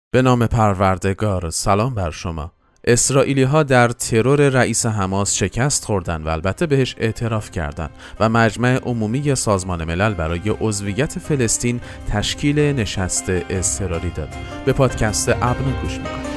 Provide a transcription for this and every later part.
به نام پروردگار، سلام بر شما. اسرائیلی ها در ترور رئیس حماس شکست خوردن و البته بهش اعتراف کردند و مجمع عمومی سازمان ملل برای عضویت فلسطین تشکیل نشست اضطراری داد. به پادکست ابنا گوش میکنید.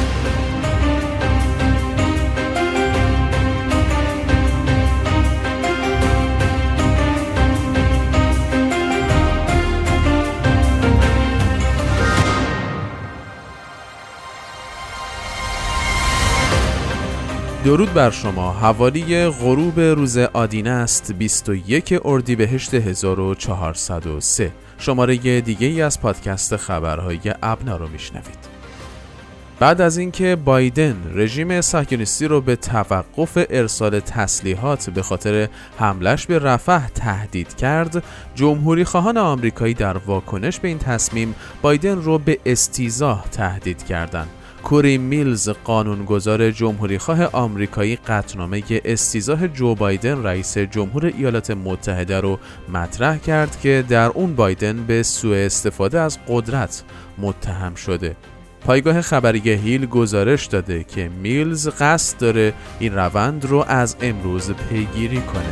درود بر شما. حوالی غروب روز آدینه است 21 اردیبهشت 1403. شماره دیگه ای از پادکست خبرهای ابنا رو میشنوید. بعد از اینکه بایدن رژیم صهیونیستی رو به توقف ارسال تسلیحات به خاطر حملش به رفح تهدید کرد، جمهوری خواهان آمریکایی در واکنش به این تصمیم بایدن رو به استیضاح تهدید کردند. کوری میلز، قانونگذار جمهوریخواه آمریکایی، قطعنامه استیضاح جو بایدن رئیس جمهور ایالات متحده رو مطرح کرد که در اون بایدن به سوء استفاده از قدرت متهم شده. پایگاه خبری هیل گزارش داده که میلز قصد داره این روند رو از امروز پیگیری کنه.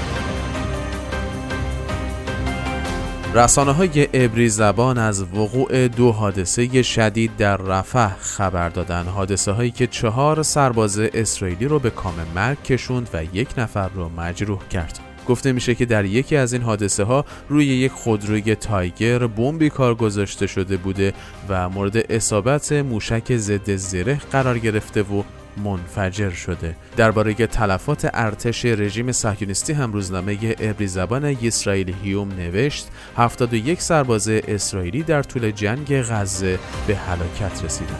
رسانه‌های عبری زبان از وقوع 2 حادثه شدید در رفح خبر دادن. حادثه‌هایی که 4 سرباز اسرائیلی رو به کام مرگ کشوند و 1 نفر رو مجروح کرد. گفته میشه که در یکی از این حادثه‌ها روی یک خودروی تایگر بمبی کار گذاشته شده بوده و مورد اصابت موشک ضد زره قرار گرفته و منفجر شده. درباره تلفات ارتش رژیم صهیونیستی هم روزنامه عبری زبان اسرائیل هیوم نوشت 71 سرباز اسرائیلی در طول جنگ غزه به هلاکت رسیدند.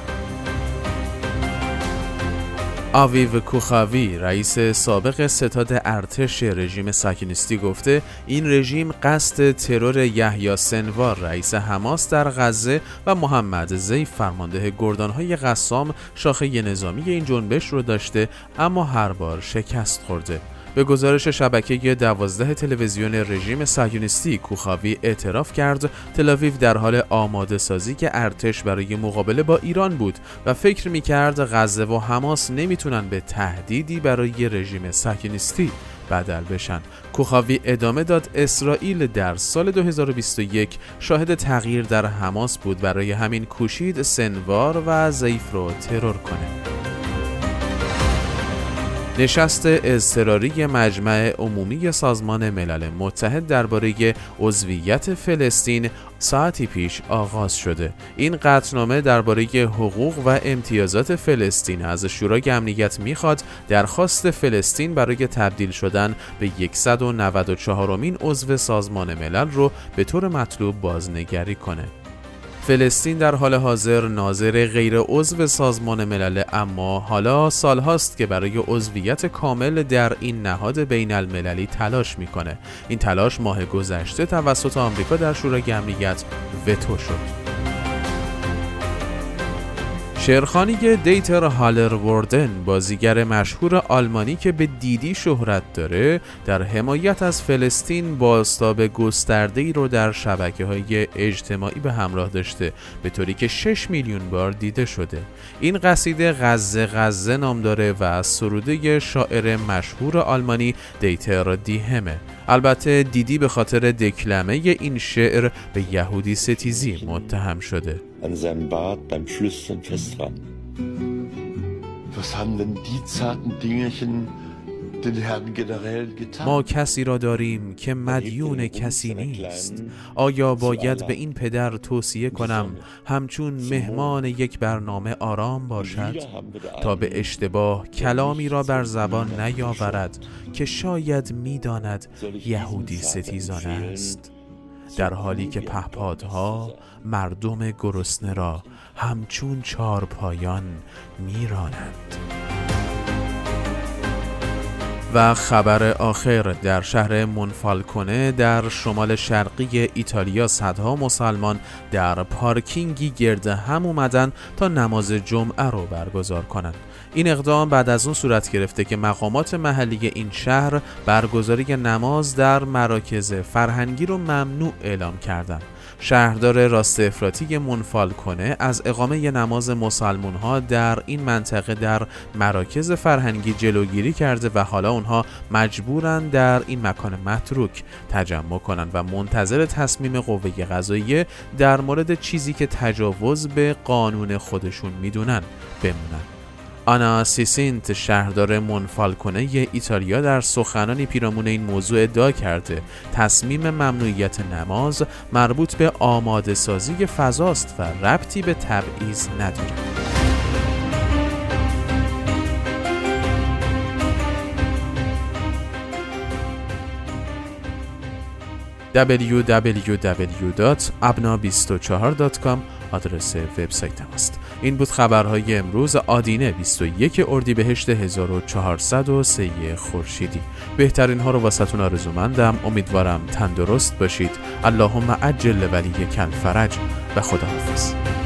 آویو کوخاوی، رئیس سابق ستاد ارتش رژیم صهیونیستی، گفته این رژیم قصد ترور یحیی سنوار رئیس حماس در غزه و محمد زیف فرمانده گردانهای قسام شاخه نظامی این جنبش رو داشته، اما هر بار شکست خورده. به گزارش شبکه 12 تلویزیون رژیم صهیونیستی، کوخاوی اعتراف کرد تل‌آویو در حال آماده سازی که ارتش برای مقابله با ایران بود و فکر می‌کرد غزه و حماس نمیتونن به تهدیدی برای رژیم صهیونیستی بدل بشن. کوخاوی ادامه داد اسرائیل در سال 2021 شاهد تغییر در حماس بود، برای همین کوشید سنوار و زیف رو ترور کنه. نشست اضطراری مجمع عمومی سازمان ملل متحد درباره عضویت فلسطین ساعتی پیش آغاز شده. این قطعنامه درباره حقوق و امتیازات فلسطین از شورای امنیت میخواد درخواست فلسطین برای تبدیل شدن به 194مین عضو سازمان ملل رو به طور مطلوب بازنگری کنه. فلسطین در حال حاضر ناظر غیر عضو سازمان ملل، اما حالا سالهاست که برای عضویت کامل در این نهاد بین المللی تلاش میکنه. این تلاش ماه گذشته توسط آمریکا در شورای امنیت وتو شد. شعرخوانی دیتر هالروردن، بازیگر مشهور آلمانی که به دیدی شهرت داره، در حمایت از فلسطین بازتاب گسترده‌ای رو در شبکه‌های اجتماعی به همراه داشته، به طوری که 6 میلیون بار دیده شده. این قصیده غزه غزه نام داره و از سروده شاعر مشهور آلمانی دیتر دیهمه. البته دیدی به خاطر دکلمه این شعر به یهودی ستیزی متهم شده. an seinem Bart beim Flüstern festran. Was haben denn die zarten Dingerchen den Herrn Generälen getan? ما کسی را داریم که مدیون کسی نیست. آیا باید به این پدر توصیه کنم همچون مهمان یک برنامه آرام باشد تا به اشتباه کلامی را بر زبان نیاورد که شاید می‌داند یهودی ستیزانه است، در حالی که پهپادها مردم گرسنه را همچون چارپایان میرانند. و خبر آخر، در شهر مونفالکونه در شمال شرقی ایتالیا صدها مسلمان در پارکینگی گرد هم اومدن تا نماز جمعه رو برگزار کنند. این اقدام بعد از اون صورت گرفته که مقامات محلی این شهر برگزاری نماز در مراکز فرهنگی رو ممنوع اعلام کردند. شهردار راست افراطی منفالکنه از اقامه نماز مسلمان‌ها در این منطقه در مراکز فرهنگی جلوگیری کرده و حالا اونها مجبورن در این مکان متروک تجمع کنن و منتظر تصمیم قوه قضاییه در مورد چیزی که تجاوز به قانون خودشون میدونن بمونن. آنا سیسینت، شهردار منفالکنه ایتالیا، در سخنانی پیرامون این موضوع ادعا کرده تصمیم ممنوعیت نماز مربوط به آماده سازی فضاست و ربطی به تبعیض نداره. www.abna24.com آدرس وبسایت ماست. این بود خبرهای امروز آدینه 21 اردیبهشت 1403 خورشیدی. بهترین ها رو واسهتون آرزومندم. امیدوارم تندرست باشید. اللهم عجل ولیک الفرج و خداحافظ.